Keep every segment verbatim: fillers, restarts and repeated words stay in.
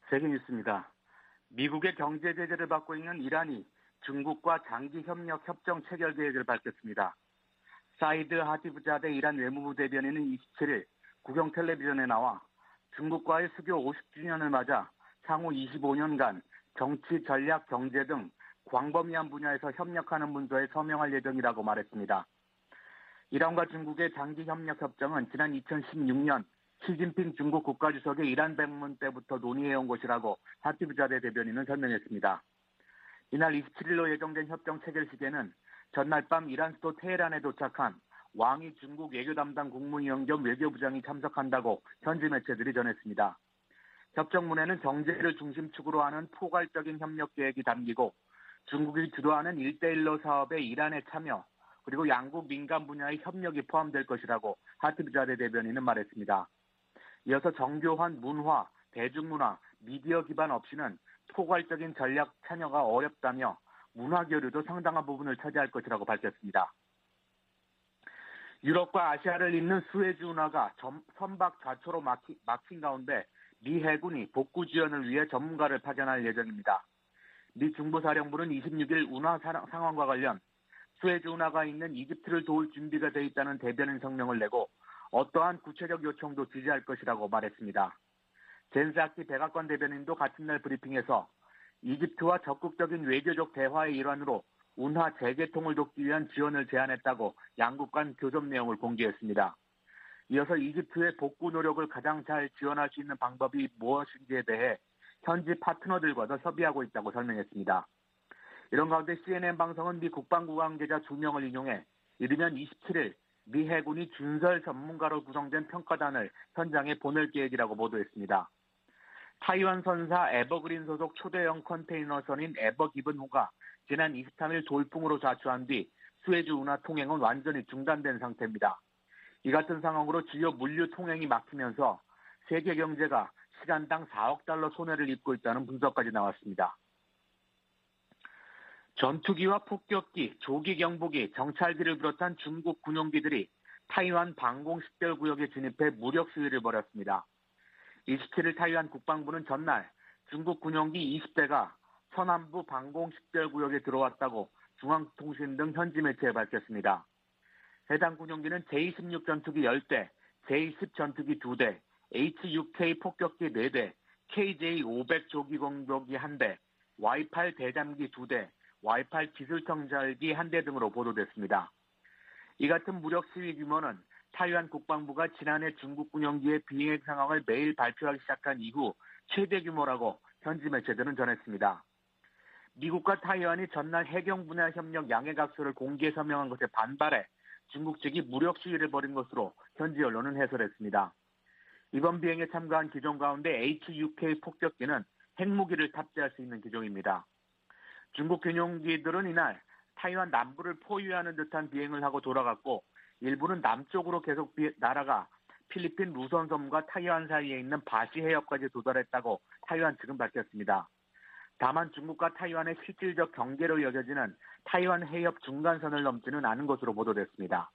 세계뉴스입니다. 미국의 경제 제재를 받고 있는 이란이 중국과 장기 협력 협정 체결 계획을 밝혔습니다. 사이드 하티브자데 이란 외무부 대변인은 이십칠일 국영 텔레비전에 나와 중국과의 수교 오십 주년을 맞아 향후 이십오 년간 정치, 전략, 경제 등 광범위한 분야에서 협력하는 문서에 서명할 예정이라고 말했습니다. 이란과 중국의 장기 협력 협정은 지난 이천십육 년 시진핑 중국 국가주석의 이란 방문 때부터 논의해온 것이라고 하티브자데 대변인은 설명했습니다. 이날 이십칠일로 예정된 협정 체결 시기에는 전날 밤 이란 수도 테헤란에 도착한 왕이 중국 외교 담당 국무위원 겸 외교부장이 참석한다고 현지 매체들이 전했습니다. 협정문에는 경제를 중심축으로 하는 포괄적인 협력 계획이 담기고 중국이 주도하는 일대일로 사업에 이란의 참여, 그리고 양국 민간 분야의 협력이 포함될 것이라고 하티브자데 대변인은 말했습니다. 이어서 정교한 문화, 대중문화, 미디어 기반 없이는 포괄적인 전략 참여가 어렵다며 문화 교류도 상당한 부분을 차지할 것이라고 밝혔습니다. 유럽과 아시아를 잇는 스웨즈 운하가 선박 좌초로 막히, 막힌 가운데 미 해군이 복구 지원을 위해 전문가를 파견할 예정입니다. 미 중부사령부는 이십육일 운하 상황과 관련 스웨즈 운하가 있는 이집트를 도울 준비가 돼 있다는 대변인 성명을 내고 어떠한 구체적 요청도 지지할 것이라고 말했습니다. 젠사키 백악관 대변인도 같은 날 브리핑에서 이집트와 적극적인 외교적 대화의 일환으로 운하 재개통을 돕기 위한 지원을 제안했다고 양국 간 교섭 내용을 공개했습니다. 이어서 이집트의 복구 노력을 가장 잘 지원할 수 있는 방법이 무엇인지에 대해 현지 파트너들과도 협의하고 있다고 설명했습니다. 이런 가운데 씨엔엔 방송은 미 국방부 관계자 두 명을 인용해 이르면 이십칠일 미 해군이 준설 전문가로 구성된 평가단을 현장에 보낼 계획이라고 보도했습니다. 타이완 선사 에버그린 소속 초대형 컨테이너선인 에버기븐호가 지난 이십삼일 돌풍으로 좌초한 뒤 스웨즈 운하 통행은 완전히 중단된 상태입니다. 이 같은 상황으로 주요 물류 통행이 막히면서 세계 경제가 시간당 사억 달러 손해를 입고 있다는 분석까지 나왔습니다. 전투기와 폭격기, 조기 경보기, 정찰기를 비롯한 중국 군용기들이 타이완 방공 식별구역에 진입해 무력 시위를 벌였습니다. 이십칠일 타이완 국방부는 전날 중국 군용기 이십 대가 서남부 방공 식별구역에 들어왔다고 중앙통신 등 현지 매체에 밝혔습니다. 해당 군용기는 제이 십육 전투기 십 대, 제이 십 전투기 두 대, 에이치 육 케이 폭격기 네 대, 케이제이 오백 조기 공격기 한 대, 와이 팔 대잠기 두 대, 와이 팔 기술청찰기 한 대 등으로 보도됐습니다. 이 같은 무력 시위 규모는 타이완 국방부가 지난해 중국 군용기의 비행 상황을 매일 발표하기 시작한 이후 최대 규모라고 현지 매체들은 전했습니다. 미국과 타이완이 전날 해경 분야 협력 양해각서를 공개 서명한 것에 반발해 중국 측이 무력 시위를 벌인 것으로 현지 언론은 해설했습니다. 이번 비행에 참가한 기종 가운데 에이치 육 케이 폭격기는 핵무기를 탑재할 수 있는 기종입니다. 중국 군용기들은 이날 타이완 남부를 포위하는 듯한 비행을 하고 돌아갔고 일부는 남쪽으로 계속 날아가 필리핀 루선 섬과 타이완 사이에 있는 바시 해협까지 도달했다고 타이완 측은 밝혔습니다. 다만 중국과 타이완의 실질적 경계로 여겨지는 타이완 해협 중간선을 넘지는 않은 것으로 보도됐습니다.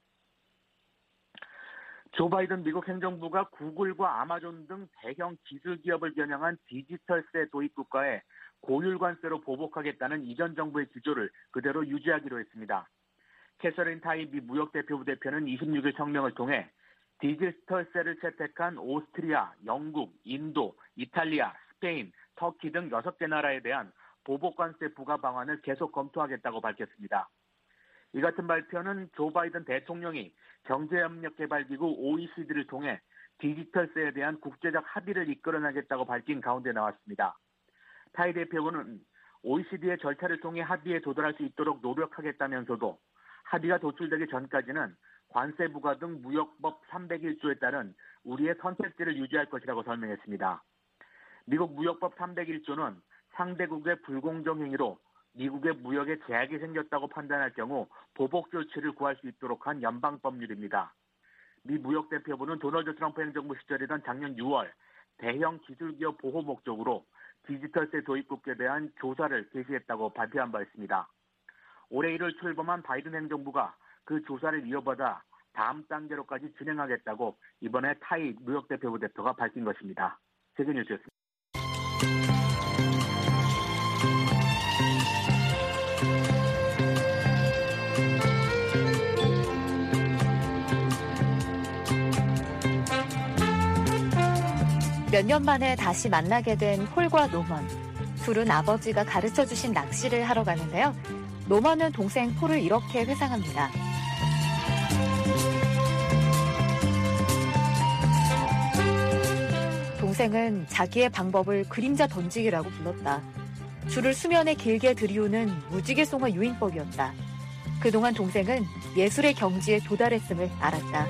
조 바이든 미국 행정부가 구글과 아마존 등 대형 기술 기업을 겨냥한 디지털세 도입 국가에 고율관세로 보복하겠다는 이전 정부의 기조를 그대로 유지하기로 했습니다. 캐서린 타이 미 무역대표부 대표는 이십육일 성명을 통해 디지털세를 채택한 오스트리아, 영국, 인도, 이탈리아, 스페인, 터키 등 여섯 개 나라에 대한 보복관세 부과 방안을 계속 검토하겠다고 밝혔습니다. 이 같은 발표는 조 바이든 대통령이 경제협력개발기구 오이시디를 통해 디지털세에 대한 국제적 합의를 이끌어내겠다고 밝힌 가운데 나왔습니다. 타이 대표는 오이시디의 절차를 통해 합의에 도달할 수 있도록 노력하겠다면서도 합의가 도출되기 전까지는 관세 부과 등 무역법 삼백일조에 따른 우리의 선택지를 유지할 것이라고 설명했습니다. 미국 무역법 삼백일조는 상대국의 불공정 행위로 미국의 무역에 제약이 생겼다고 판단할 경우 보복 조치를 구할 수 있도록 한 연방법률입니다. 미 무역대표부는 도널드 트럼프 행정부 시절이던 작년 유월 대형 기술기업 보호 목적으로 디지털세 도입국에 대한 조사를 개시했다고 발표한 바 있습니다. 올해 일월 출범한 바이든 행정부가 그 조사를 이어받아 다음 단계로까지 진행하겠다고 이번에 타이 무역대표부 대표가 밝힌 것입니다. 세계뉴스였습니다. 몇 년 만에 다시 만나게 된 폴과 노먼. 둘은 아버지가 가르쳐주신 낚시를 하러 가는데요. 노먼은 동생 폴을 이렇게 회상합니다. 동생은 자기의 방법을 그림자 던지기라고 불렀다. 줄을 수면에 길게 들이우는 무지개송어 유인법이었다. 그동안 동생은 예술의 경지에 도달했음을 알았다.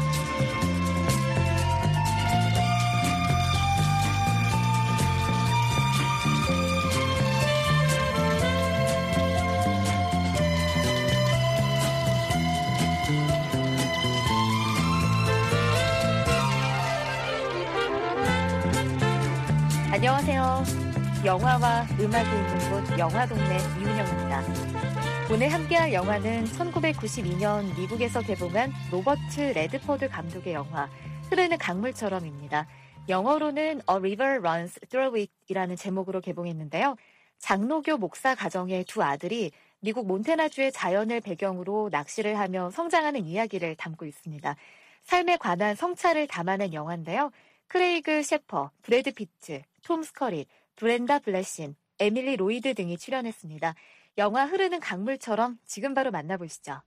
안녕하세요. 영화와 음악이 있는 곳 영화동네 이윤영입니다. 오늘 함께할 영화는 천구백구십이 년 미국에서 개봉한 로버트 레드포드 감독의 영화 흐르는 강물처럼입니다. 영어로는 A River Runs Through It이라는 제목으로 개봉했는데요. 장로교 목사 가정의 두 아들이 미국 몬태나주의 자연을 배경으로 낚시를 하며 성장하는 이야기를 담고 있습니다. 삶에 관한 성찰을 담아낸 영화인데요. 크레이그 셰퍼, 브래드 피트, 톰 스커릿, 브렌다 블래신, 에밀리 로이드 등이 출연했습니다. 영화 흐르는 강물처럼 지금 바로 만나보시죠.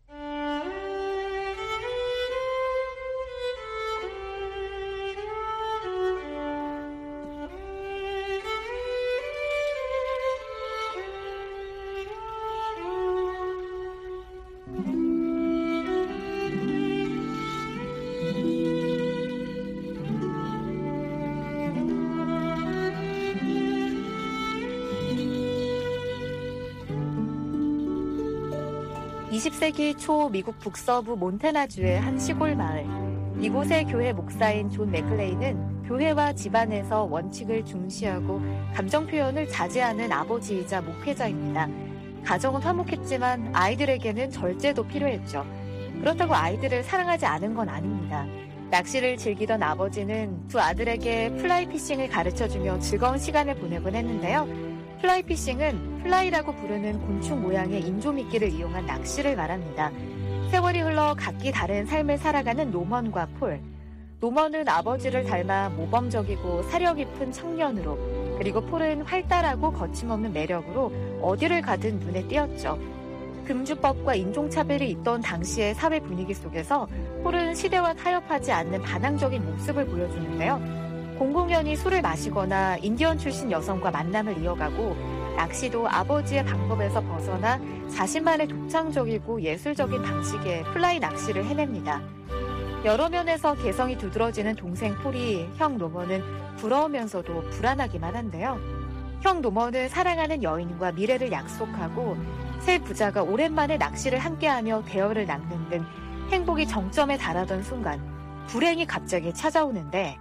이십 세기 초 미국 북서부 몬태나주의 한 시골 마을. 이곳의 교회 목사인 존 맥클레인은 교회와 집안에서 원칙을 중시하고 감정 표현을 자제하는 아버지이자 목회자입니다. 가정은 화목했지만 아이들에게는 절제도 필요했죠. 그렇다고 아이들을 사랑하지 않은 건 아닙니다. 낚시를 즐기던 아버지는 두 아들에게 플라이 피싱을 가르쳐주며 즐거운 시간을 보내곤 했는데요. 플라이 피싱은 플라이라고 부르는 곤충 모양의 인조미끼를 이용한 낚시를 말합니다. 세월이 흘러 각기 다른 삶을 살아가는 노먼과 폴. 노먼은 아버지를 닮아 모범적이고 사려 깊은 청년으로, 그리고 폴은 활달하고 거침없는 매력으로 어디를 가든 눈에 띄었죠. 금주법과 인종차별이 있던 당시의 사회 분위기 속에서 폴은 시대와 타협하지 않는 반항적인 모습을 보여주는데요. 공공연히 술을 마시거나 인디언 출신 여성과 만남을 이어가고 낚시도 아버지의 방법에서 벗어나 자신만의 독창적이고 예술적인 방식의 플라이 낚시를 해냅니다. 여러 면에서 개성이 두드러지는 동생 폴이 형 노먼은 부러우면서도 불안하기만 한데요. 형 노먼은 사랑하는 여인과 미래를 약속하고 새 부자가 오랜만에 낚시를 함께하며 대열을 낚는 등 행복이 정점에 달하던 순간 불행이 갑자기 찾아오는데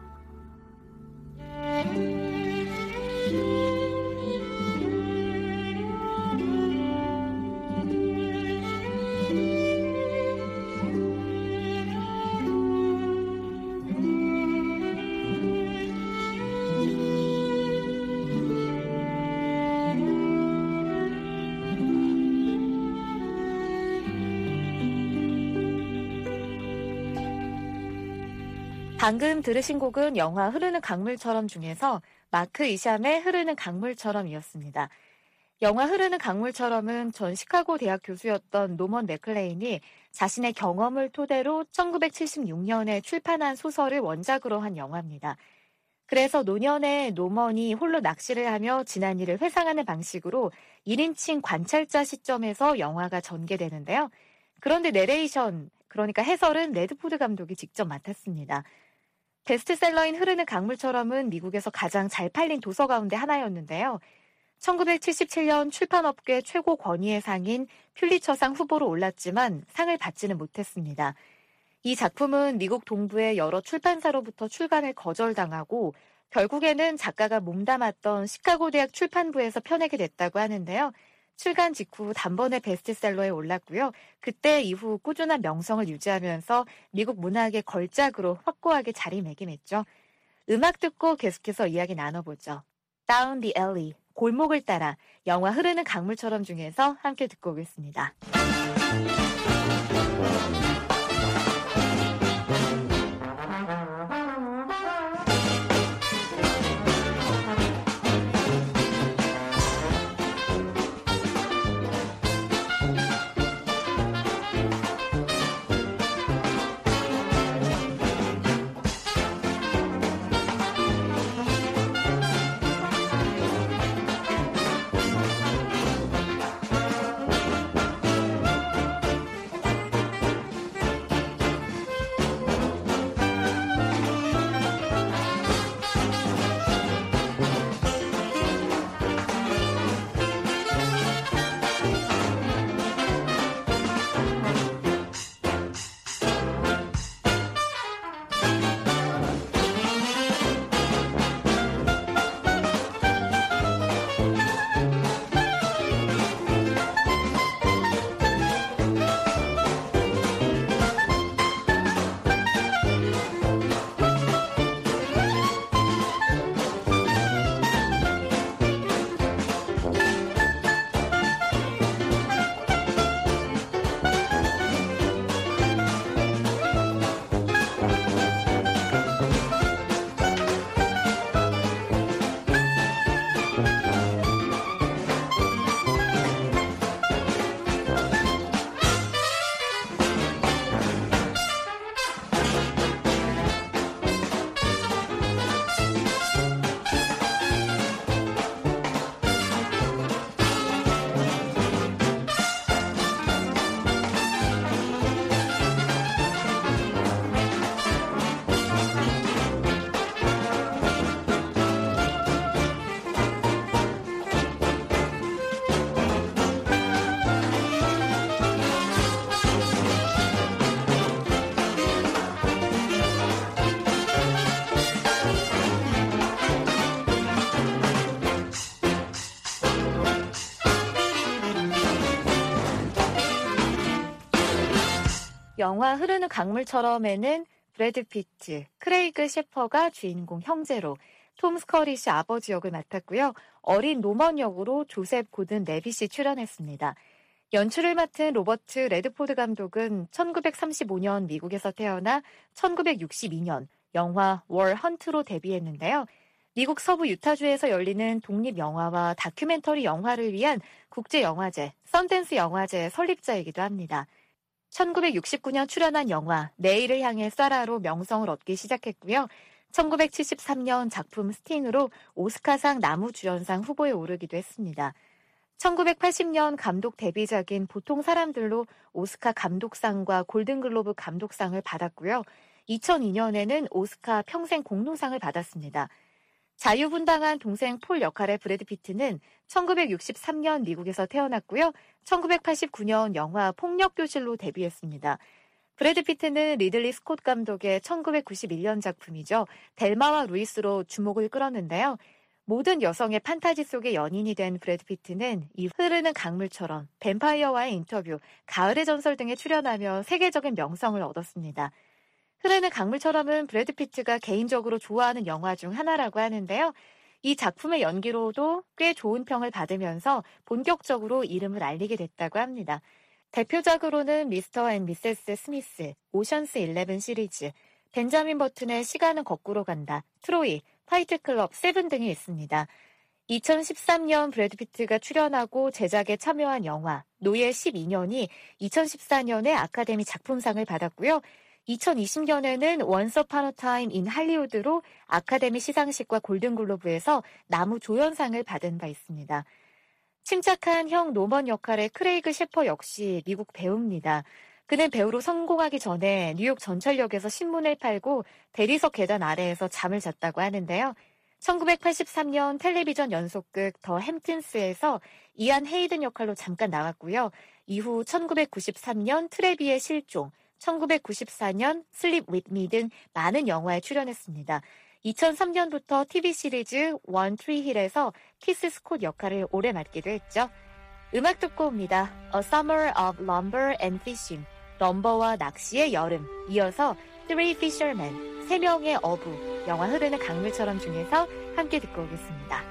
방금 들으신 곡은 영화 흐르는 강물처럼 중에서 마크 이샴의 흐르는 강물처럼이었습니다. 영화 흐르는 강물처럼은 전 시카고 대학 교수였던 노먼 맥클레인이 자신의 경험을 토대로 천구백칠십육 년에 출판한 소설을 원작으로 한 영화입니다. 그래서 노년에 노먼이 홀로 낚시를 하며 지난 일을 회상하는 방식으로 일 인칭 관찰자 시점에서 영화가 전개되는데요. 그런데 내레이션, 그러니까 해설은 레드포드 감독이 직접 맡았습니다. 베스트셀러인 흐르는 강물처럼은 미국에서 가장 잘 팔린 도서 가운데 하나였는데요. 천구백칠십칠 년 출판업계 최고 권위의 상인 퓰리처상 후보로 올랐지만 상을 받지는 못했습니다. 이 작품은 미국 동부의 여러 출판사로부터 출간을 거절당하고 결국에는 작가가 몸담았던 시카고 대학 출판부에서 펴내게 됐다고 하는데요. 출간 직후 단번에 베스트셀러에 올랐고요. 그때 이후 꾸준한 명성을 유지하면서 미국 문학의 걸작으로 확고하게 자리매김했죠. 음악 듣고 계속해서 이야기 나눠보죠. Down the Alley, 골목을 따라, 영화 흐르는 강물처럼 중에서 함께 듣고 오겠습니다. 영화 흐르는 강물처럼에는 브래드 피트, 크레이그 셰퍼가 주인공 형제로 톰 스커릿이 아버지 역을 맡았고요. 어린 노먼 역으로 조셉 고든 레빗이 출연했습니다. 연출을 맡은 로버트 레드포드 감독은 천구백삼십오 년 미국에서 태어나 천구백육십이 년 영화 월 헌트로 데뷔했는데요. 미국 서부 유타주에서 열리는 독립영화와 다큐멘터리 영화를 위한 국제영화제, 썬댄스 영화제의 설립자이기도 합니다. 천구백육십구 년 출연한 영화 내일을 향해 쏴라로 명성을 얻기 시작했고요. 천구백칠십삼 년 작품 스팅으로 오스카상 남우주연상 후보에 오르기도 했습니다. 천구백팔십 년 감독 데뷔작인 보통 사람들로 오스카 감독상과 골든글로브 감독상을 받았고요. 이천이 년에는 오스카 평생 공로상을 받았습니다. 자유분방한 동생 폴 역할의 브래드 피트는 천구백육십삼 년 미국에서 태어났고요. 천구백팔십구 년 영화 폭력교실로 데뷔했습니다. 브래드 피트는 리들리 스콧 감독의 천구백구십일 년 작품이죠. 델마와 루이스로 주목을 끌었는데요. 모든 여성의 판타지 속의 연인이 된 브래드 피트는 이 흐르는 강물처럼, 뱀파이어와의 인터뷰, 가을의 전설 등에 출연하며 세계적인 명성을 얻었습니다. 흐르는 강물처럼은 브래드 피트가 개인적으로 좋아하는 영화 중 하나라고 하는데요. 이 작품의 연기로도 꽤 좋은 평을 받으면서 본격적으로 이름을 알리게 됐다고 합니다. 대표작으로는 미스터 앤 미세스 스미스, 오션스 일레븐 시리즈, 벤자민 버튼의 시간은 거꾸로 간다, 트로이, 파이트클럽, 세븐 등이 있습니다. 이천십삼 년 브래드 피트가 출연하고 제작에 참여한 영화 노예 십이 년이 이천십사 년에 아카데미 작품상을 받았고요. 이천이십 년에는 원스 어폰 어 타임 인 할리우드로 아카데미 시상식과 골든글로브에서 남우조연상을 받은 바 있습니다. 침착한 형 노먼 역할의 크레이그 셰퍼 역시 미국 배우입니다. 그는 배우로 성공하기 전에 뉴욕 전철역에서 신문을 팔고 대리석 계단 아래에서 잠을 잤다고 하는데요. 천구백팔십삼 년 텔레비전 연속극 더 햄튼스에서 이안 헤이든 역할로 잠깐 나왔고요. 이후 천구백구십삼 년 트레비의 실종, 천구백구십사 년 슬립 윗 미 등 많은 영화에 출연했습니다. 이천삼 년부터 티비 시리즈 원 트리 힐에서 키스 스콧 역할을 오래 맡기도 했죠. 음악 듣고 옵니다. A Summer of Lumber and Fishing, 럼버와 낚시의 여름, 이어서 Three Fishermen, 세 명의 어부, 영화 흐르는 강물처럼 중에서 함께 듣고 오겠습니다.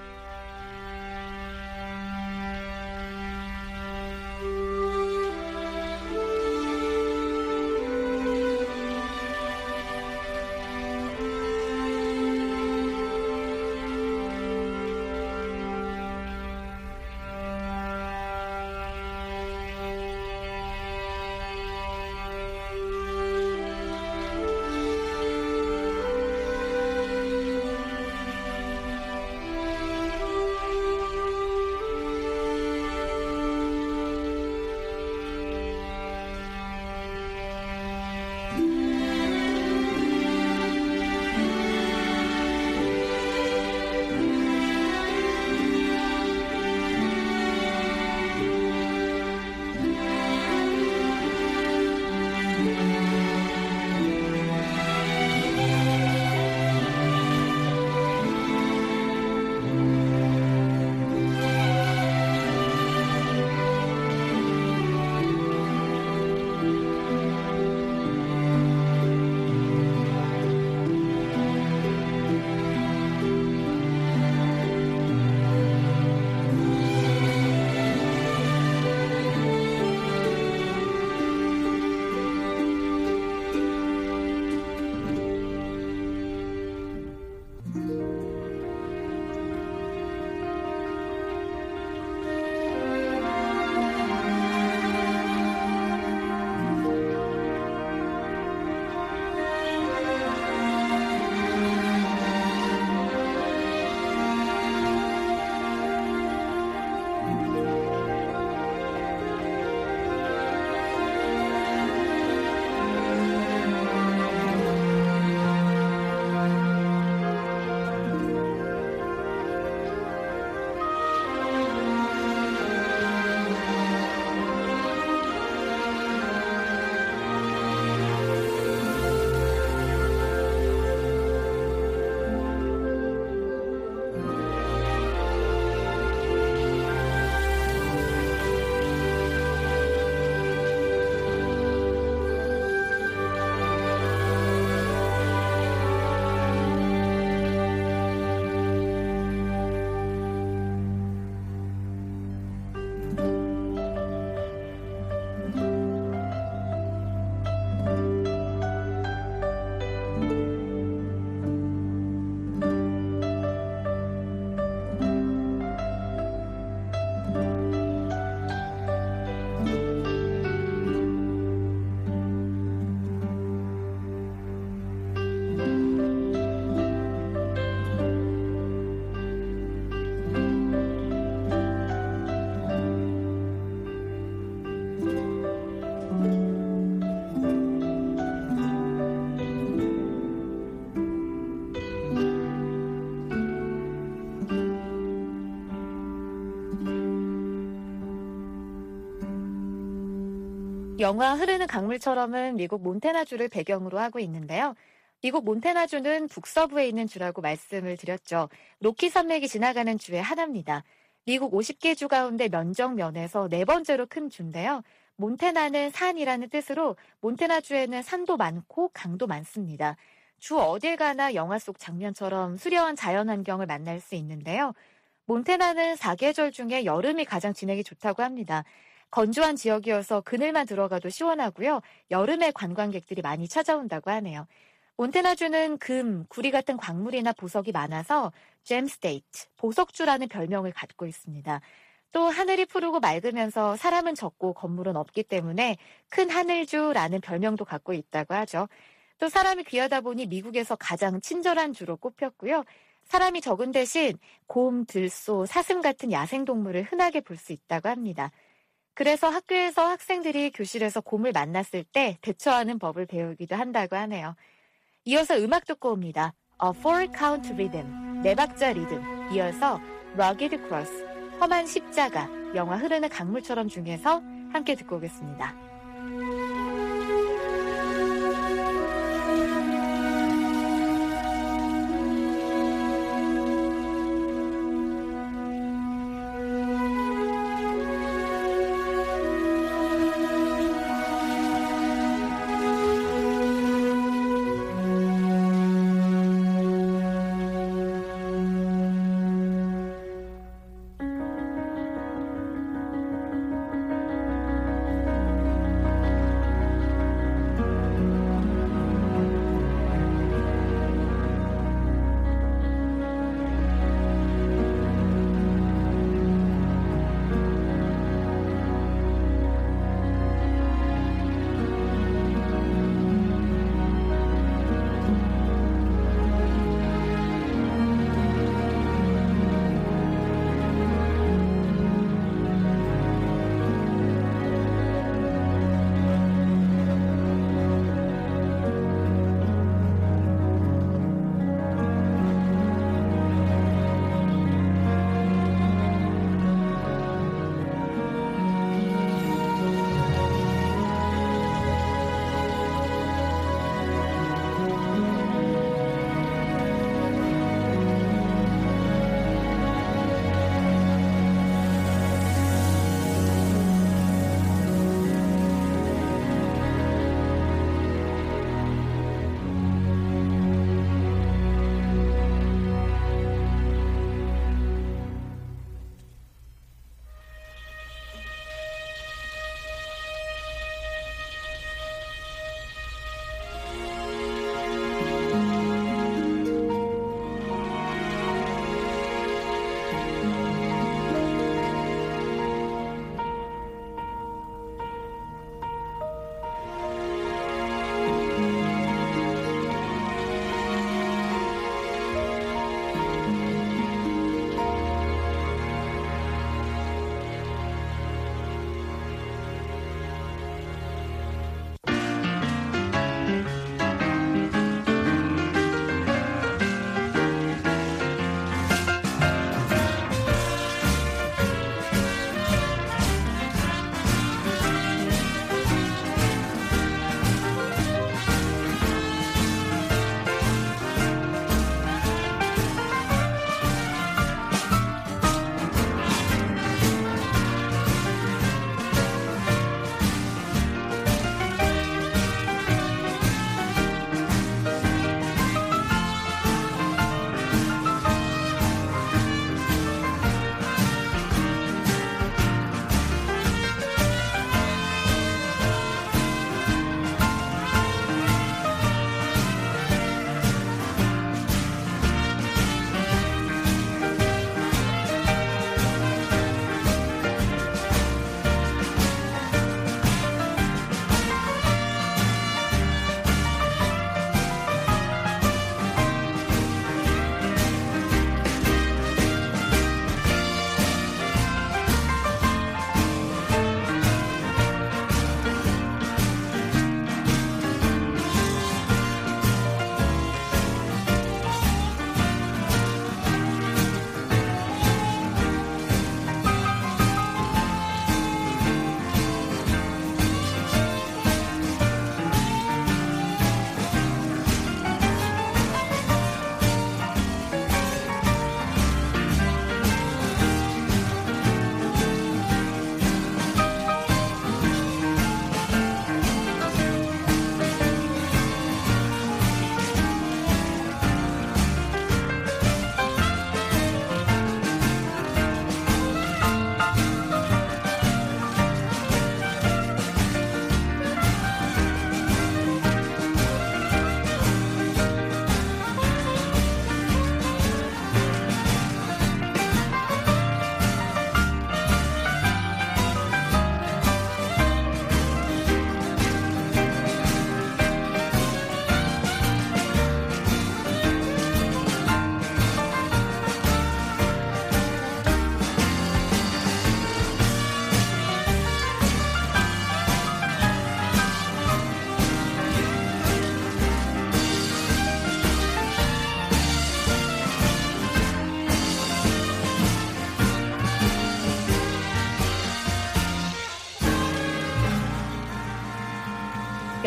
영화 흐르는 강물처럼은 미국 몬태나주를 배경으로 하고 있는데요. 미국 몬태나주는 북서부에 있는 주라고 말씀을 드렸죠. 로키 산맥이 지나가는 주의 하나입니다. 미국 오십 개 주 가운데 면적면에서 네 번째로 큰 주인데요. 몬태나는 산이라는 뜻으로 몬태나주에는 산도 많고 강도 많습니다. 주 어딜 가나 영화 속 장면처럼 수려한 자연환경을 만날 수 있는데요. 몬태나는 사계절 중에 여름이 가장 지내기 좋다고 합니다. 건조한 지역이어서 그늘만 들어가도 시원하고요. 여름에 관광객들이 많이 찾아온다고 하네요. 몬태나주는 금, 구리 같은 광물이나 보석이 많아서 잼스테이트, 보석주라는 별명을 갖고 있습니다. 또 하늘이 푸르고 맑으면서 사람은 적고 건물은 없기 때문에 큰 하늘주라는 별명도 갖고 있다고 하죠. 또 사람이 귀하다 보니 미국에서 가장 친절한 주로 꼽혔고요. 사람이 적은 대신 곰, 들소, 사슴 같은 야생동물을 흔하게 볼 수 있다고 합니다. 그래서 학교에서 학생들이 교실에서 곰을 만났을 때 대처하는 법을 배우기도 한다고 하네요. 이어서 음악 듣고 옵니다. A Four Count Rhythm, 네 박자 리듬. 이어서 Rugged Cross, 험한 십자가, 영화 흐르는 강물처럼 중에서 함께 듣고 오겠습니다.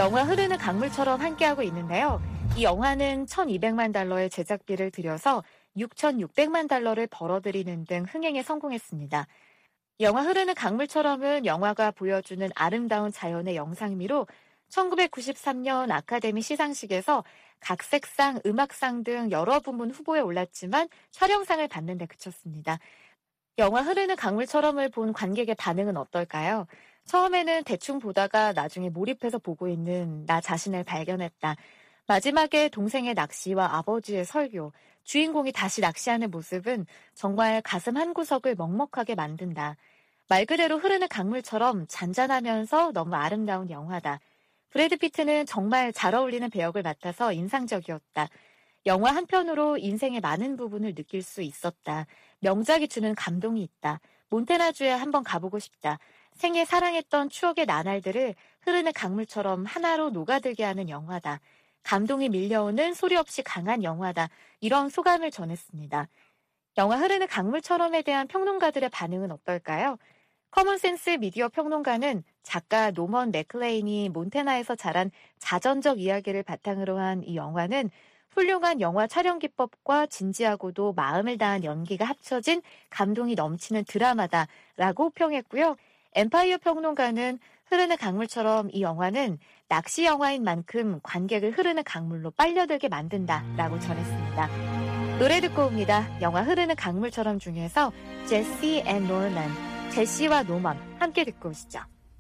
영화 흐르는 강물처럼 함께하고 있는데요. 이 영화는 천이백만 달러의 제작비를 들여서 육천육백만 달러를 벌어들이는 등 흥행에 성공했습니다. 영화 흐르는 강물처럼은 영화가 보여주는 아름다운 자연의 영상미로 천구백구십삼 년 아카데미 시상식에서 각색상, 음악상 등 여러 부문 후보에 올랐지만 촬영상을 받는 데 그쳤습니다. 영화 흐르는 강물처럼을 본 관객의 반응은 어떨까요? 처음에는 대충 보다가 나중에 몰입해서 보고 있는 나 자신을 발견했다. 마지막에 동생의 낚시와 아버지의 설교, 주인공이 다시 낚시하는 모습은 정말 가슴 한구석을 먹먹하게 만든다. 말 그대로 흐르는 강물처럼 잔잔하면서 너무 아름다운 영화다. 브래드 피트는 정말 잘 어울리는 배역을 맡아서 인상적이었다. 영화 한 편으로 인생의 많은 부분을 느낄 수 있었다. 명작이 주는 감동이 있다. 몬테나주에 한번 가보고 싶다. 생애 사랑했던 추억의 나날들을 흐르는 강물처럼 하나로 녹아들게 하는 영화다. 감동이 밀려오는 소리 없이 강한 영화다. 이런 소감을 전했습니다. 영화 흐르는 강물처럼에 대한 평론가들의 반응은 어떨까요? 커먼센스 미디어 평론가는 작가 노먼 맥클레인이 몬테나에서 자란 자전적 이야기를 바탕으로 한 이 영화는 훌륭한 영화 촬영 기법과 진지하고도 마음을 다한 연기가 합쳐진 감동이 넘치는 드라마다라고 평했고요. 엠파이어 평론가는 흐르는 강물처럼 이 영화는 낚시 영화인 만큼 관객을 흐르는 강물로 빨려들게 만든다라고 전했습니다. 노래 듣고 옵니다. 영화 흐르는 강물처럼 중에서 제시 앤 노먼, 제시와 노먼 함께 듣고 오시죠.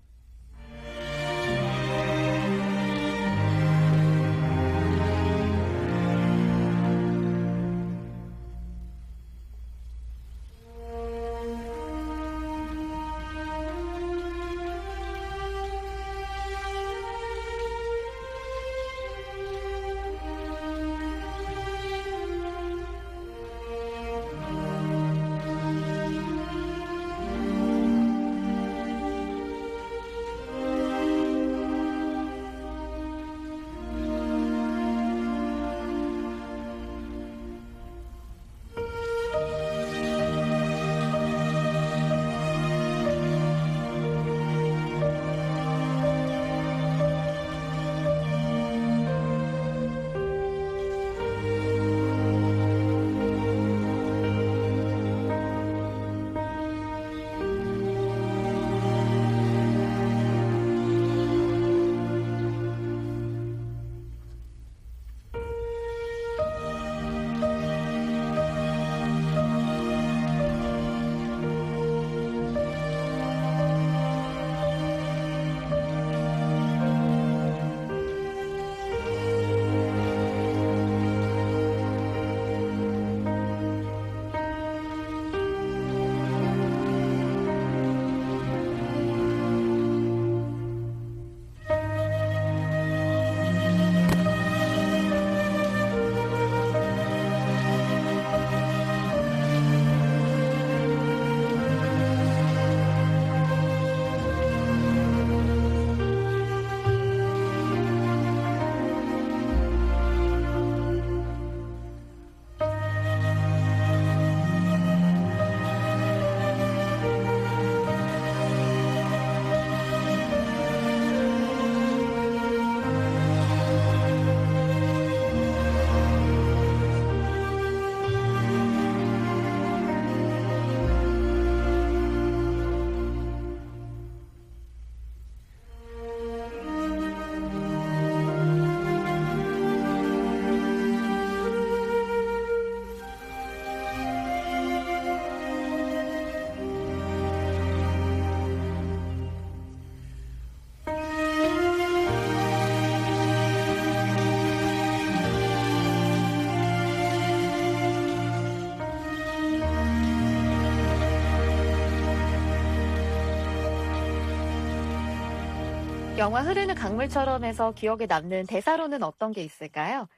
영화 흐르는 강물처럼에서 기억에 남는 대사로는 어떤 게 있을까요?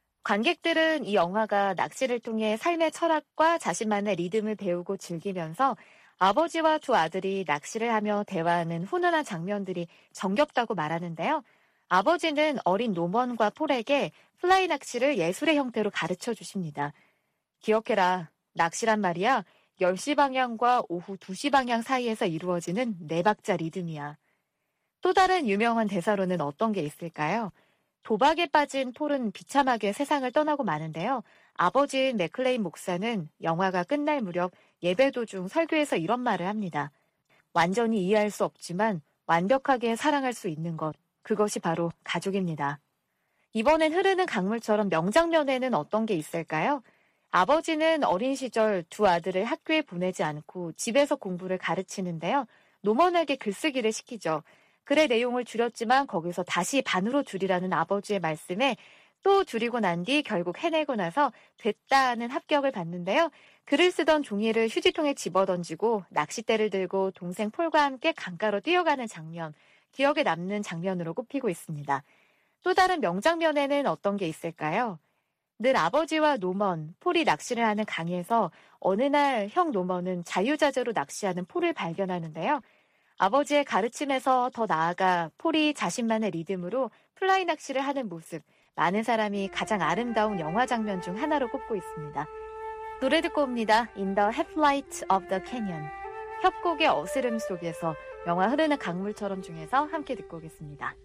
관객들은 이 영화가 낚시를 통해 삶의 철학과 자신만의 리듬을 배우고 즐기면서 아버지와 두 아들이 낚시를 하며 대화하는 훈훈한 장면들이 정겹다고 말하는데요. 아버지는 어린 노먼과 폴에게 플라이 낚시를 예술의 형태로 가르쳐 주십니다. 기억해라. 낚시란 말이야. 열 시 방향과 오후 두 시 방향 사이에서 이루어지는 네 박자 리듬이야. 또 다른 유명한 대사로는 어떤 게 있을까요? 도박에 빠진 폴은 비참하게 세상을 떠나고 마는데요. 아버지인 맥클레인 목사는 영화가 끝날 무렵 예배 도중 설교에서 이런 말을 합니다. 완전히 이해할 수 없지만 완벽하게 사랑할 수 있는 것, 그것이 바로 가족입니다. 이번엔 흐르는 강물처럼 명장면에는 어떤 게 있을까요? 아버지는 어린 시절 두 아들을 학교에 보내지 않고 집에서 공부를 가르치는데요. 노멀하게 글쓰기를 시키죠. 글의 내용을 줄였지만 거기서 다시 반으로 줄이라는 아버지의 말씀에 또 줄이고 난 뒤 결국 해내고 나서 됐다는 합격을 받는데요. 글을 쓰던 종이를 휴지통에 집어던지고 낚싯대를 들고 동생 폴과 함께 강가로 뛰어가는 장면, 기억에 남는 장면으로 꼽히고 있습니다. 또 다른 명장면에는 어떤 게 있을까요? 늘 아버지와 노먼, 폴이 낚시를 하는 강에서 어느 날 형 노먼은 자유자재로 낚시하는 폴을 발견하는데요. 아버지의 가르침에서 더 나아가 폴이 자신만의 리듬으로 플라이 낚시를 하는 모습, 많은 사람이 가장 아름다운 영화 장면 중 하나로 꼽고 있습니다. 노래 듣고 옵니다. In the Headlight of the Canyon. 협곡의 어스름 속에서 영화 흐르는 강물처럼 중에서 함께 듣고 오겠습니다.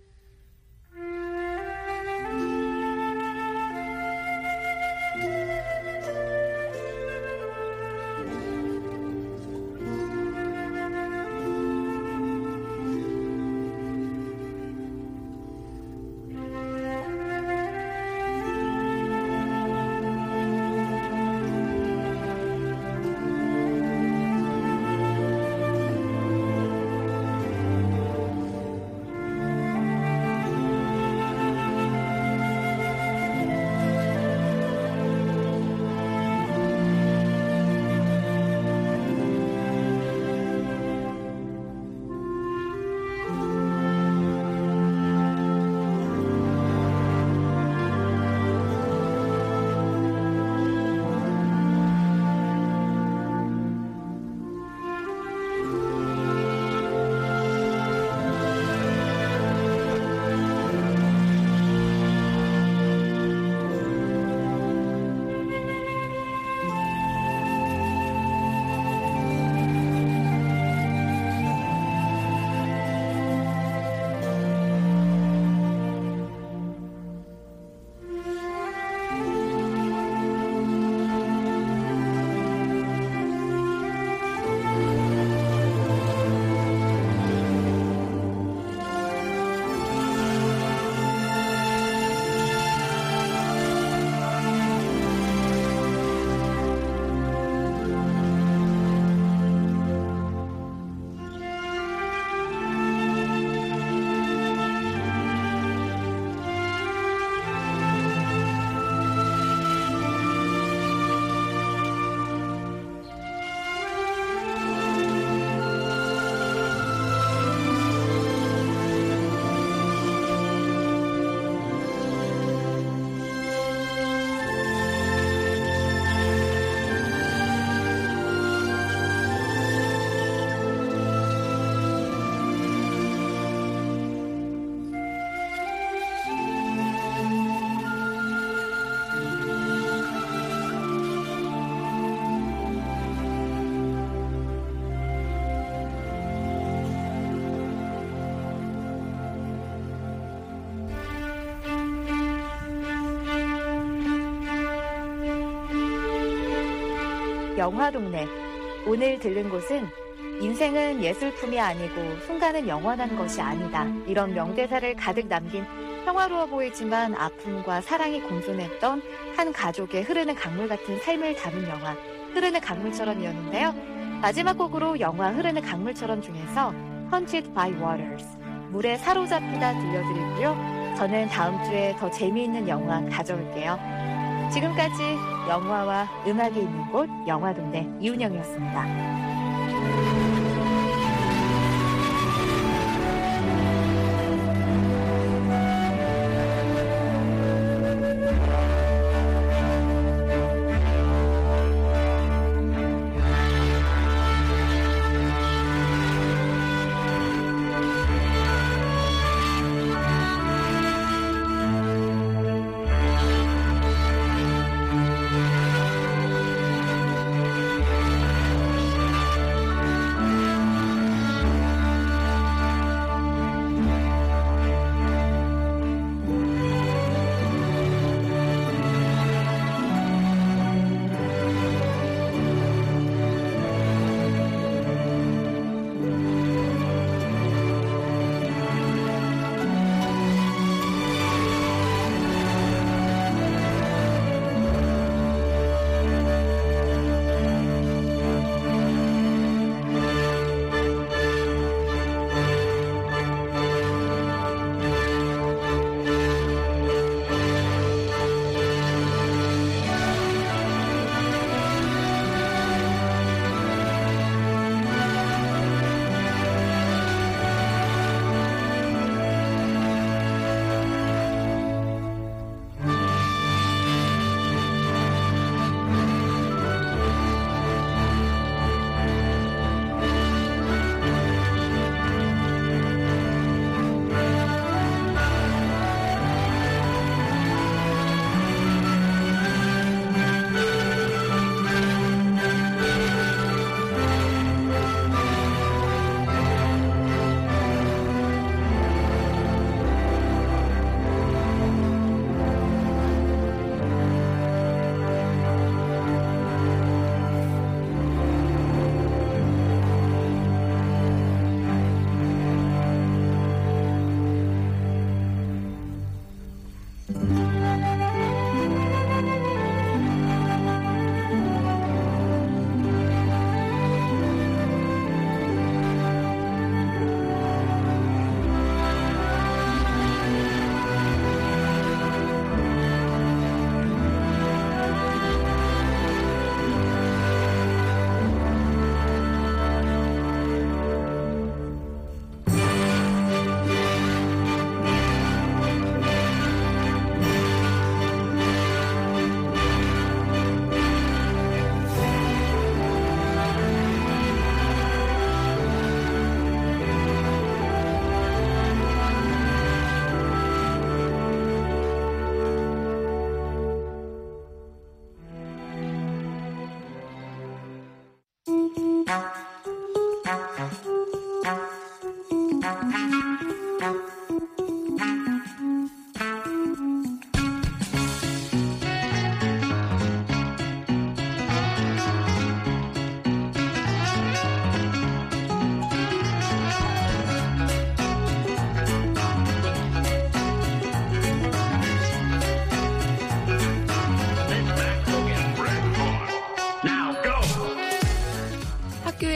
영화동네. 오늘 들른 곳은 인생은 예술품이 아니고 순간은 영원한 것이 아니다. 이런 명대사를 가득 남긴 평화로워 보이지만 아픔과 사랑이 공존했던 한 가족의 흐르는 강물 같은 삶을 담은 영화 흐르는 강물처럼이었는데요. 마지막 곡으로 영화 흐르는 강물처럼 중에서 Haunted by Waters, 물에 사로잡히다 들려드리고요. 저는 다음 주에 더 재미있는 영화 가져올게요. 지금까지 영화와 음악이 있는 곳 영화동네 이은영이었습니다.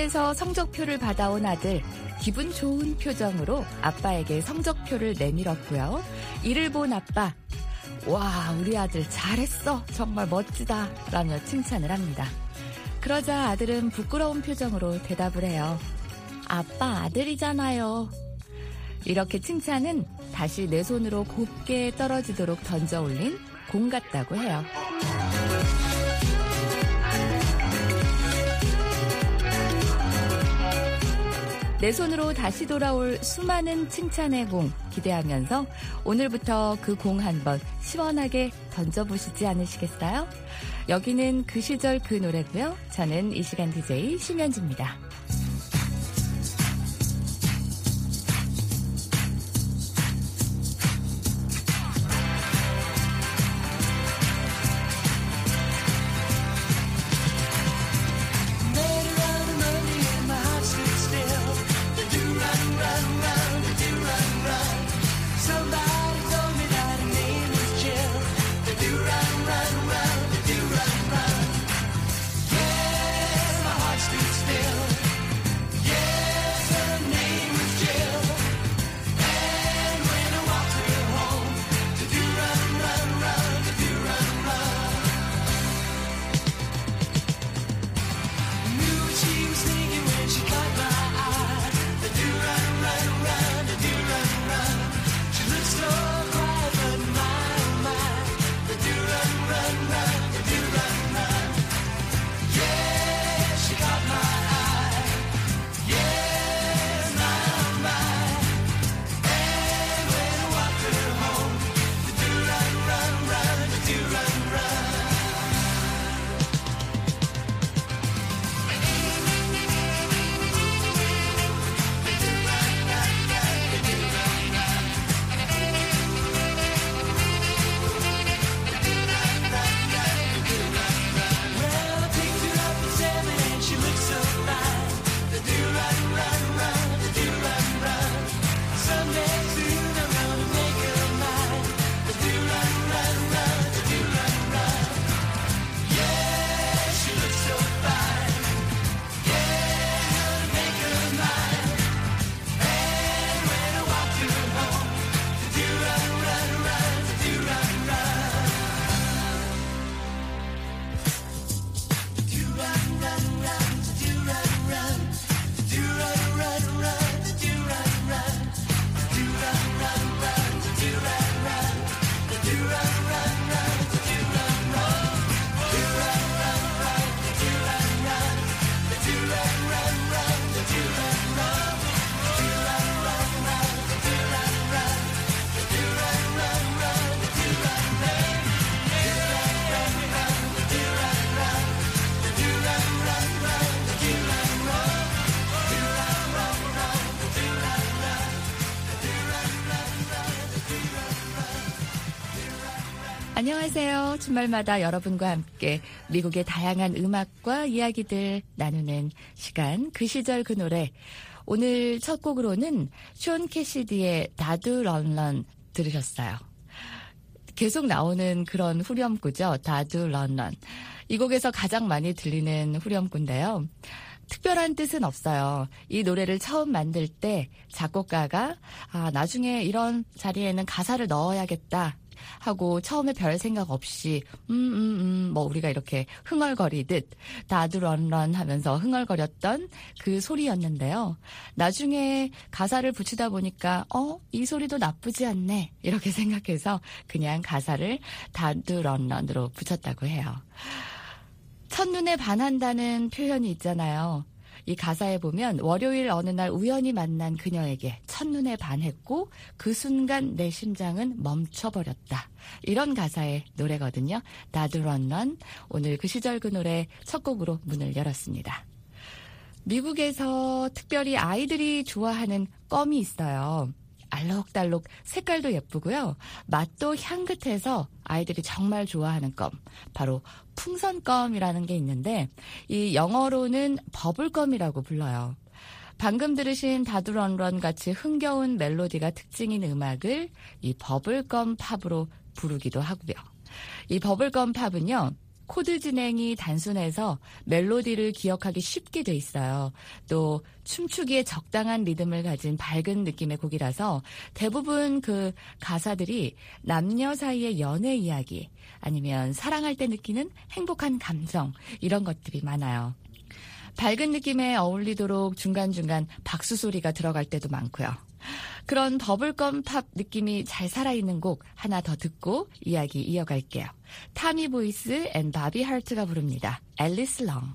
미국에서 성적표를 받아온 아들, 기분 좋은 표정으로 아빠에게 성적표를 내밀었고요. 이를 본 아빠, 와, 우리 아들 잘했어, 정말 멋지다 라며 칭찬을 합니다. 그러자 아들은 부끄러운 표정으로 대답을 해요. 아빠 아들이잖아요. 이렇게 칭찬은 다시 내 손으로 곱게 떨어지도록 던져 올린 공 같다고 해요. 내 손으로 다시 돌아올 수많은 칭찬의 공 기대하면서 오늘부터 그 공 한번 시원하게 던져보시지 않으시겠어요? 여기는 그 시절 그 노래고요. 저는 이 시간 디제이 심연지입니다. 안녕하세요. 주말마다 여러분과 함께 미국의 다양한 음악과 이야기들 나누는 시간, 그 시절 그 노래. 오늘 첫 곡으로는 숀 캐시디의 다두 런런 들으셨어요. 계속 나오는 그런 후렴구죠. 다두 런런. 이 곡에서 가장 많이 들리는 후렴구인데요. 특별한 뜻은 없어요. 이 노래를 처음 만들 때 작곡가가 아, 나중에 이런 자리에는 가사를 넣어야겠다 하고 처음에 별 생각 없이 음음음 음, 음, 뭐 우리가 이렇게 흥얼거리듯 다두런런 하면서 흥얼거렸던 그 소리였는데요. 나중에 가사를 붙이다 보니까 어? 이 소리도 나쁘지 않네 이렇게 생각해서 그냥 가사를 다두런런으로 붙였다고 해요. 첫눈에 반한다는 표현이 있잖아요. 이 가사에 보면 월요일 어느 날 우연히 만난 그녀에게 첫눈에 반했고 그 순간 내 심장은 멈춰버렸다. 이런 가사의 노래거든요. 다두런런. 오늘 그 시절 그 노래 첫 곡으로 문을 열었습니다. 미국에서 특별히 아이들이 좋아하는 껌이 있어요. 알록달록 색깔도 예쁘고요. 맛도 향긋해서 아이들이 정말 좋아하는 껌. 바로 풍선껌이라는 게 있는데 이 영어로는 버블껌이라고 불러요. 방금 들으신 다두런런 같이 흥겨운 멜로디가 특징인 음악을 이 버블껌 팝으로 부르기도 하고요. 이 버블껌 팝은요. 코드 진행이 단순해서 멜로디를 기억하기 쉽게 돼 있어요. 또 춤추기에 적당한 리듬을 가진 밝은 느낌의 곡이라서 대부분 그 가사들이 남녀 사이의 연애 이야기 아니면 사랑할 때 느끼는 행복한 감정 이런 것들이 많아요. 밝은 느낌에 어울리도록 중간중간 박수 소리가 들어갈 때도 많고요. 그런 버블검 팝 느낌이 잘 살아있는 곡 하나 더 듣고 이야기 이어갈게요. 타미 보이스 앤 바비 하트가 부릅니다. 앨리스 롱.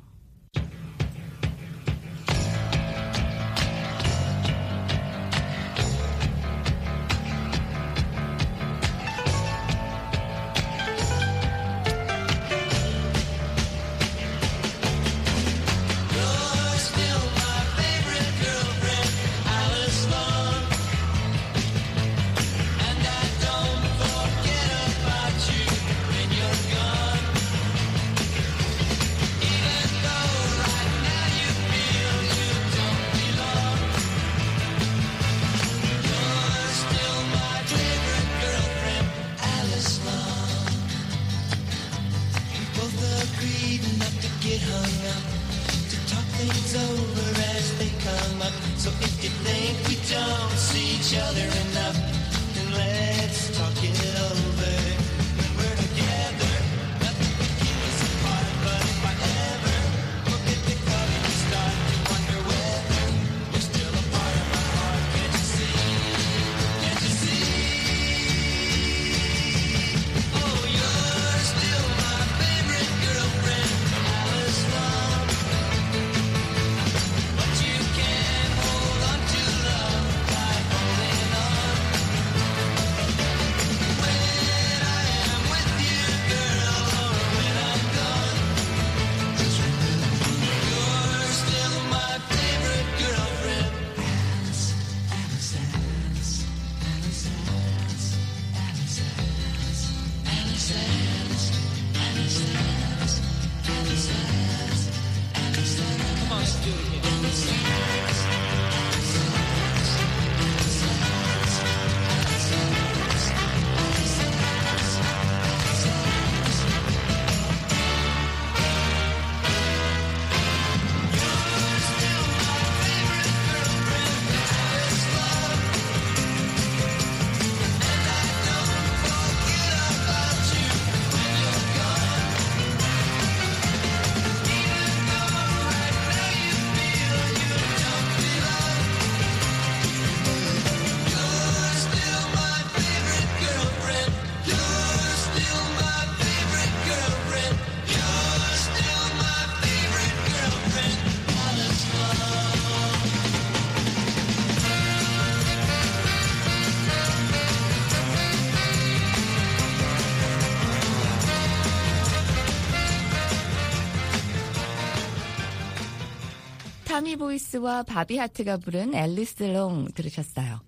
타미 보이스와 바비 하트가 부른 앨리스 롱 들으셨어요.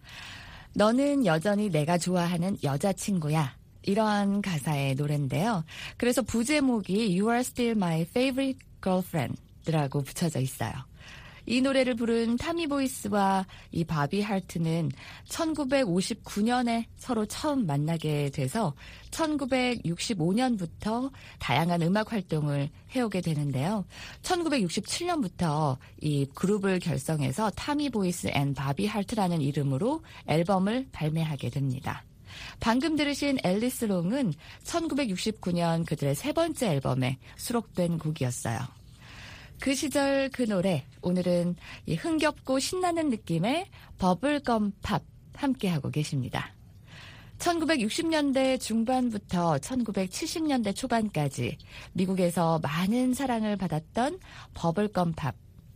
너는 여전히 내가 좋아하는 여자친구야. 이러한 가사의 노래인데요. 그래서 부제목이 You are still my favorite girlfriend라고 붙여져 있어요. 이 노래를 부른 타미 보이스와 이 바비 하트는 천구백오십구 년에 서로 처음 만나게 돼서 천구백육십오 년부터 다양한 음악 활동을 해오게 되는데요. 천구백육십칠 년부터 이 그룹을 결성해서 타미 보이스 앤 바비 하트라는 이름으로 앨범을 발매하게 됩니다. 방금 들으신 앨리스 롱은 천구백육십구 년 그들의 세 번째 앨범에 수록된 곡이었어요. 그 시절 그 노래, 오늘은 이 흥겹고 신나는 느낌의 버블검 팝 함께하고 계십니다. 천구백육십 년대 중반부터 천구백칠십 년대 초반까지 미국에서 많은 사랑을 받았던 버블검 팝.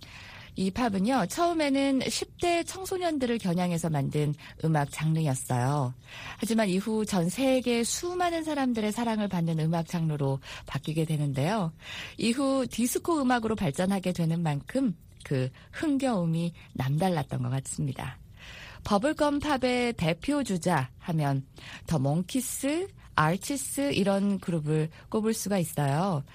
이 팝은요, 처음에는 십 대 청소년들을 겨냥해서 만든 음악 장르였어요. 하지만 이후 전 세계 수많은 사람들의 사랑을 받는 음악 장르로 바뀌게 되는데요. 이후 디스코 음악으로 발전하게 되는 만큼 그 흥겨움이 남달랐던 것 같습니다. 버블검 팝의 대표 주자 하면 더 몽키스, 아치스 이런 그룹을 꼽을 수가 있어요.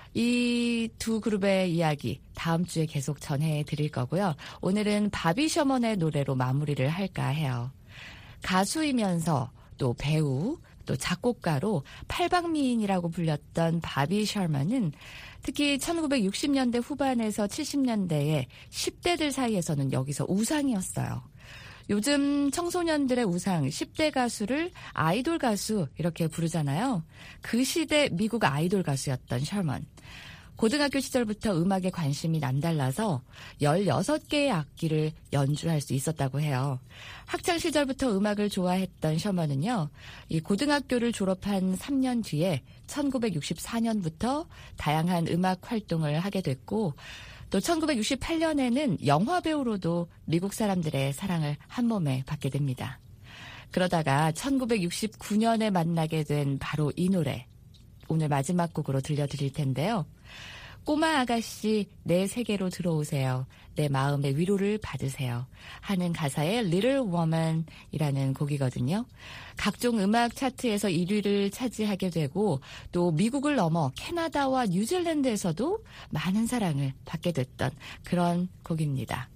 이 두 그룹의 이야기 다음 주에 계속 전해드릴 거고요. 오늘은 바비 셔먼의 노래로 마무리를 할까 해요. 가수이면서 또 배우, 또 작곡가로 팔방미인이라고 불렸던 바비 셔먼은 특히 천구백육십 년대 후반에서 칠십 년대에 십 대들 사이에서는 여기서 우상이었어요. 요즘 청소년들의 우상 십 대 가수를 아이돌 가수 이렇게 부르잖아요. 그 시대 미국 아이돌 가수였던 셔먼. 고등학교 시절부터 음악에 관심이 남달라서 열여섯 개의 악기를 연주할 수 있었다고 해요. 학창 시절부터 음악을 좋아했던 셔먼은요, 이 고등학교를 졸업한 삼 년 뒤에 천구백육십사 년부터 다양한 음악 활동을 하게 됐고, 또 천구백육십팔 년에는 영화 배우로도 미국 사람들의 사랑을 한 몸에 받게 됩니다. 그러다가 천구백육십구 년에 만나게 된 바로 이 노래, 오늘 마지막 곡으로 들려드릴 텐데요. 꼬마 아가씨 내 세계로 들어오세요. 내 마음의 위로를 받으세요. 하는 가사의 Little Woman이라는 곡이거든요. 각종 음악 차트에서 일 위를 차지하게 되고 또 미국을 넘어 캐나다와 뉴질랜드에서도 많은 사랑을 받게 됐던 그런 곡입니다.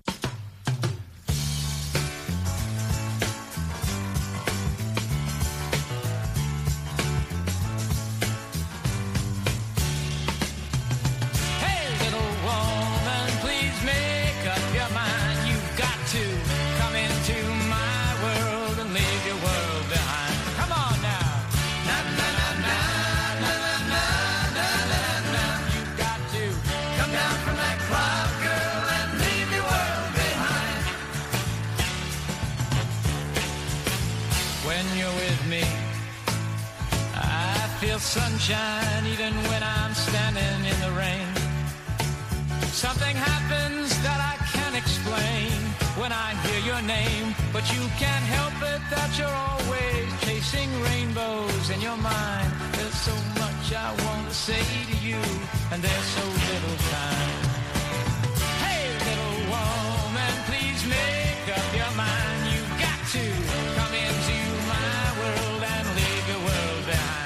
Sunshine even when I'm standing in the rain. Something happens that I can't explain when I hear your name, but you can't help it that you're always chasing rainbows in your mind. There's so much I want to say to you, and there's so little time. Hey, little woman, please make up your mind. You've got to come into my world and leave your world behind.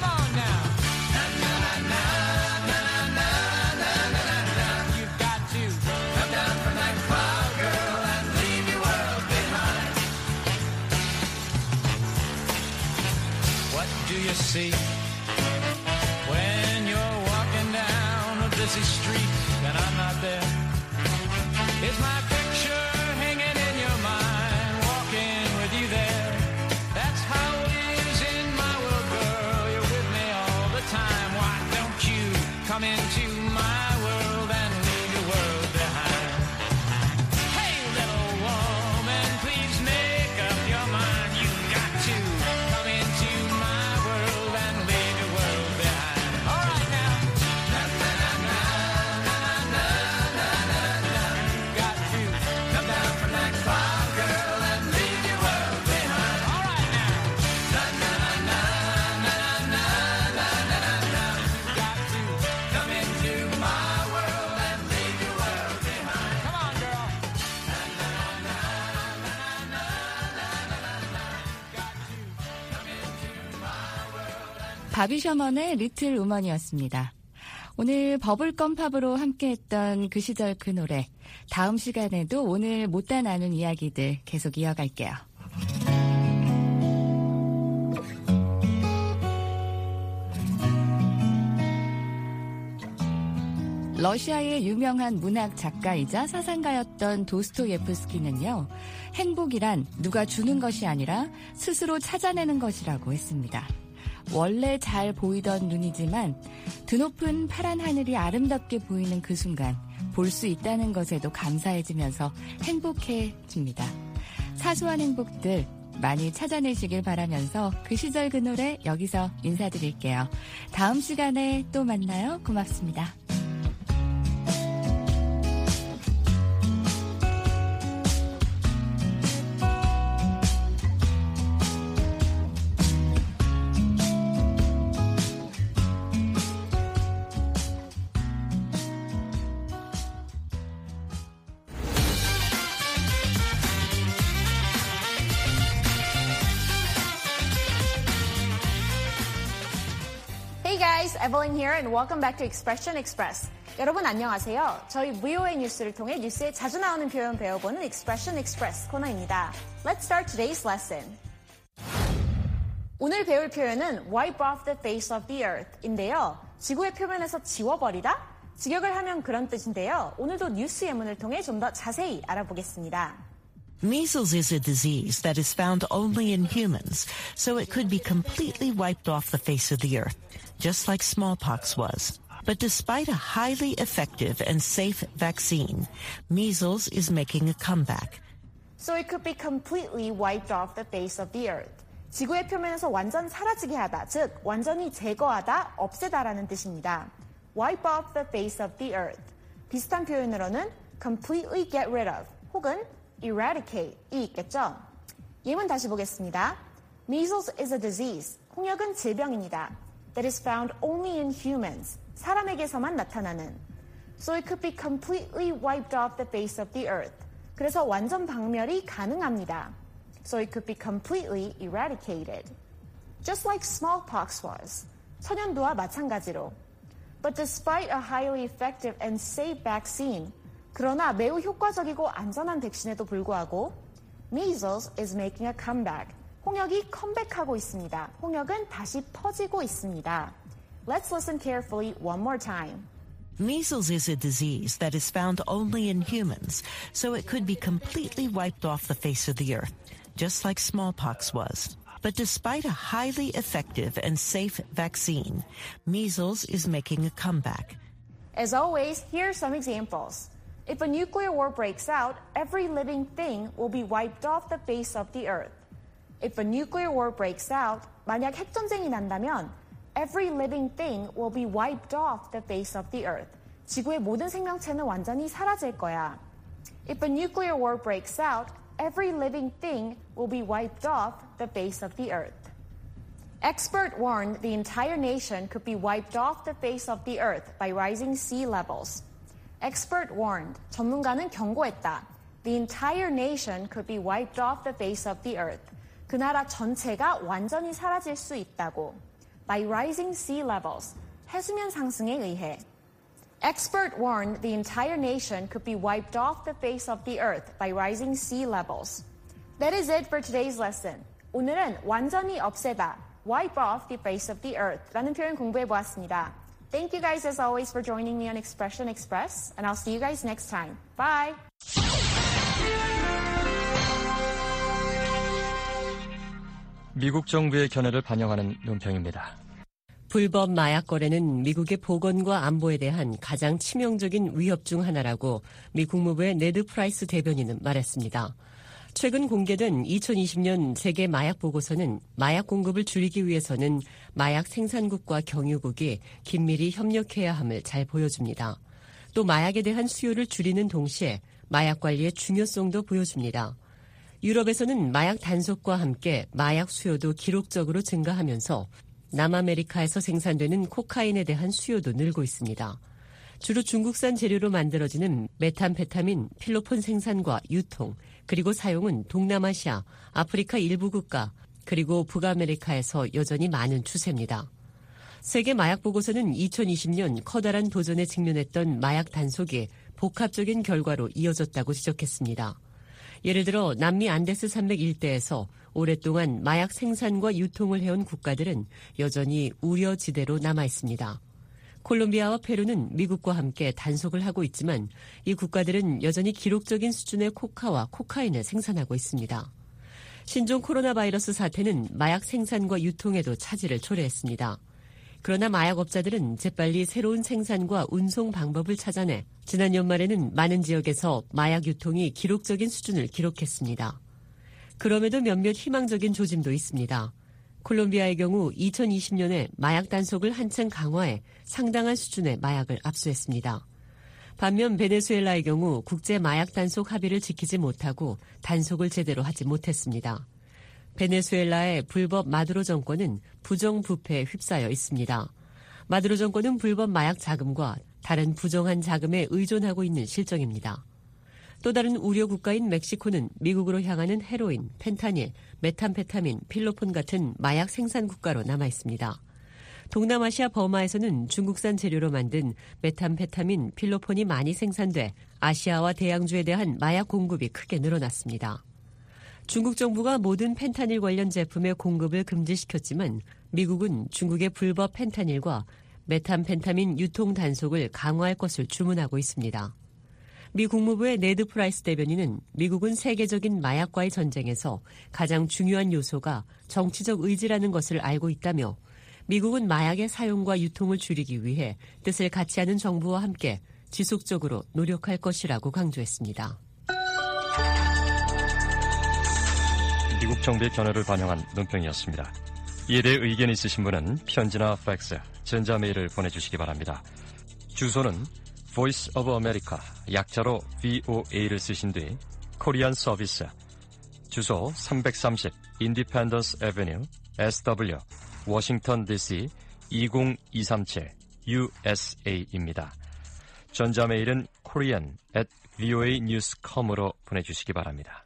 See, when you're walking down a busy street and I'm not there, is my picture hanging in your mind, walking with you there? That's how it is in my world, girl. You're with me all the time. Why don't you come into my world and leave your world behind? Hey, little woman, please make up your mind. You've got to come into my 바비 셔먼의 리틀 우먼이었습니다. 오늘 버블껌 팝으로 함께했던 그 시절 그 노래, 다음 시간에도 오늘 못다 나눈 이야기들 계속 이어갈게요. 러시아의 유명한 문학 작가이자 사상가였던 도스토예프스키는요, 행복이란 누가 주는 것이 아니라 스스로 찾아내는 것이라고 했습니다. 원래 잘 보이던 눈이지만 드높은 파란 하늘이 아름답게 보이는 그 순간 볼 수 있다는 것에도 감사해지면서 행복해집니다. 사소한 행복들 많이 찾아내시길 바라면서 그 시절 그 노래 여기서 인사드릴게요. 다음 시간에 또 만나요. 고맙습니다. Hey guys, Evelyn here and welcome back to Expression Express. 여러분 안녕하세요. 저희 브이오에이 뉴스를 통해 뉴스에 자주 나오는 표현 배워보는 Expression Express 코너입니다. Let's start today's lesson. 오늘 배울 표현은 wipe off the face of the earth인데요. 지구의 표면에서 지워버리다? 직역을 하면 그런 뜻인데요. 오늘도 뉴스 예문을 통해 좀 더 자세히 알아보겠습니다. Measles is a disease that is found only in humans, so it could be completely wiped off the face of the earth, just like smallpox was. But despite a highly effective and safe vaccine, measles is making a comeback. So it could be completely wiped off the face of the earth. 지구의 표면에서 완전 사라지게 하다, 즉 완전히 제거하다, 없애다라는 뜻입니다. wipe off the face of the earth. 비슷한 표현으로는 completely get rid of 혹은 eradicate이 있겠죠. 예문 다시 보겠습니다. Measles is a disease. 홍역은 질병입니다. That is found only in humans. 사람에게서만 나타나는. So it could be completely wiped off the face of the earth. 그래서 완전 박멸이 가능합니다. So it could be completely eradicated. Just like smallpox was. 천연두와 마찬가지로. But despite a highly effective and safe vaccine, 그러나 매우 효과적이고 안전한 백신에도 불구하고 measles is making a comeback. 홍역이 컴백하고 있습니다. 홍역은 다시 퍼지고 있습니다. Let's listen carefully one more time. Measles is a disease that is found only in humans, so it could be completely wiped off the face of the earth, just like smallpox was. But despite a highly effective and safe vaccine, measles is making a comeback. As always, here are some examples. If a nuclear war breaks out, every living thing will be wiped off the face of the earth. If a nuclear war breaks out, 만약 핵전쟁이 난다면 every living thing will be wiped off the face of the earth. 지구의 모든 생명체는 완전히 사라질 거야. If a nuclear war breaks out, every living thing will be wiped off the face of the earth. Expert warned the entire nation could be wiped off the face of the earth by rising sea levels. Expert warned, 전문가는 경고했다. The entire nation could be wiped off the face of the earth. 그 나라 전체가 완전히 사라질 수 있다고. By rising sea levels, 해수면 상승에 의해. Expert warned the entire nation could be wiped off the face of the earth by rising sea levels. That is it for today's lesson. 오늘은 완전히 없애다, wipe off the face of the earth 라는 표현 공부해 보았습니다. Thank you guys as always for joining me on Expression Express, and I'll see you guys next time. Bye! 미국 정부의 견해를 반영하는 논평입니다. 불법 마약 거래는 미국의 보건과 안보에 대한 가장 치명적인 위협 중 하나라고 미 국무부의 네드 프라이스 대변인은 말했습니다. 최근 공개된 이천이십 년 세계 마약 보고서는 마약 공급을 줄이기 위해서는 마약 생산국과 경유국이 긴밀히 협력해야 함을 잘 보여줍니다. 또 마약에 대한 수요를 줄이는 동시에 마약 관리의 중요성도 보여줍니다. 유럽에서는 마약 단속과 함께 마약 수요도 기록적으로 증가하면서 남아메리카에서 생산되는 코카인에 대한 수요도 늘고 있습니다. 주로 중국산 재료로 만들어지는 메탄페타민, 필로폰 생산과 유통, 그리고 사용은 동남아시아, 아프리카 일부 국가, 그리고 북아메리카에서 여전히 많은 추세입니다. 세계 마약 보고서는 이천이십 년 커다란 도전에 직면했던 마약 단속이 복합적인 결과로 이어졌다고 지적했습니다. 예를 들어 남미 안데스 산맥 일대에서 오랫동안 마약 생산과 유통을 해온 국가들은 여전히 우려지대로 남아 있습니다. 콜롬비아와 페루는 미국과 함께 단속을 하고 있지만 이 국가들은 여전히 기록적인 수준의 코카와 코카인을 생산하고 있습니다. 신종 코로나 바이러스 사태는 마약 생산과 유통에도 차질을 초래했습니다. 그러나 마약업자들은 재빨리 새로운 생산과 운송 방법을 찾아내 지난 연말에는 많은 지역에서 마약 유통이 기록적인 수준을 기록했습니다. 그럼에도 몇몇 희망적인 조짐도 있습니다. 콜롬비아의 경우 이천이십 년에 마약 단속을 한층 강화해 상당한 수준의 마약을 압수했습니다. 반면 베네수엘라의 경우 국제 마약 단속 합의를 지키지 못하고 단속을 제대로 하지 못했습니다. 베네수엘라의 불법 마두로 정권은 부정부패에 휩싸여 있습니다. 마두로 정권은 불법 마약 자금과 다른 부정한 자금에 의존하고 있는 실정입니다. 또 다른 우려 국가인 멕시코는 미국으로 향하는 헤로인, 펜타닐, 메탄페타민, 필로폰 같은 마약 생산 국가로 남아 있습니다. 동남아시아 버마에서는 중국산 재료로 만든 메탄페타민, 필로폰이 많이 생산돼 아시아와 대양주에 대한 마약 공급이 크게 늘어났습니다. 중국 정부가 모든 펜타닐 관련 제품의 공급을 금지시켰지만 미국은 중국의 불법 펜타닐과 메탐펜타민 유통 단속을 강화할 것을 주문하고 있습니다. 미 국무부의 네드 프라이스 대변인은 미국은 세계적인 마약과의 전쟁에서 가장 중요한 요소가 정치적 의지라는 것을 알고 있다며 미국은 마약의 사용과 유통을 줄이기 위해 뜻을 같이 하는 정부와 함께 지속적으로 노력할 것이라고 강조했습니다. 미국 정부의 견해를 반영한 논평이었습니다. 이에 대해 의견 있으신 분은 편지나 팩스, 전자메일을 보내주시기 바랍니다. 주소는 Voice of America, 약자로 브이오에이를 쓰신 뒤 코리안 서비스, 주소 삼백삼십 Independence Avenue, 에스더블유, 워싱턴 디씨 이공이삼칠 유에스에이입니다. 전자메일은 korean at voanews.com으로 보내주시기 바랍니다.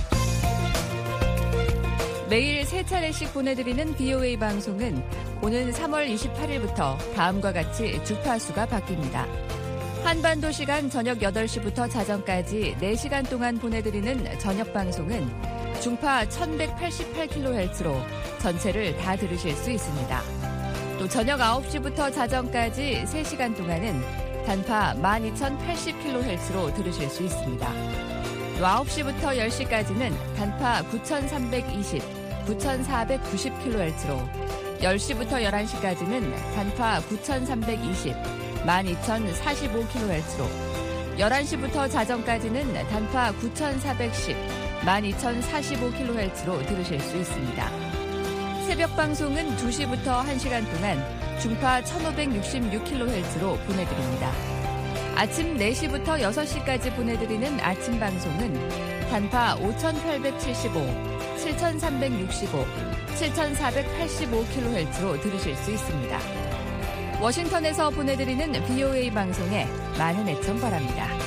매일 세 차례씩 보내드리는 비오에이 방송은 오는 삼월 이십팔일부터 다음과 같이 주파수가 바뀝니다. 한반도 시간 저녁 여덟 시부터 자정까지 네 시간 동안 보내드리는 저녁 방송은 중파 천백팔십팔 킬로헤르츠로 전체를 다 들으실 수 있습니다. 또 저녁 아홉 시부터 자정까지 세 시간 동안은 단파 만 이천팔십 킬로헤르츠로 들으실 수 있습니다. 또 아홉 시부터 열 시까지는 단파 구천삼백이십, 구천사백구십 킬로헤르츠로, 열 시부터 열한 시까지는 단파 구천삼백이십, 만 이천사십오 킬로헤르츠로, 열한 시부터 자정까지는 단파 구천사백십, 만 이천사십오 킬로헤르츠로 들으실 수 있습니다. 새벽 방송은 두 시부터 한 시간 동안 중파 천오백육십육 킬로헤르츠로 보내드립니다. 아침 네 시부터 여섯 시까지 보내드리는 아침 방송은 단파 오천팔백칠십오, 칠천삼백육십오, 칠천사백팔십오 킬로헤르츠로 들으실 수 있습니다. 워싱턴에서 보내드리는 비오에이 방송에 많은 애청 바랍니다.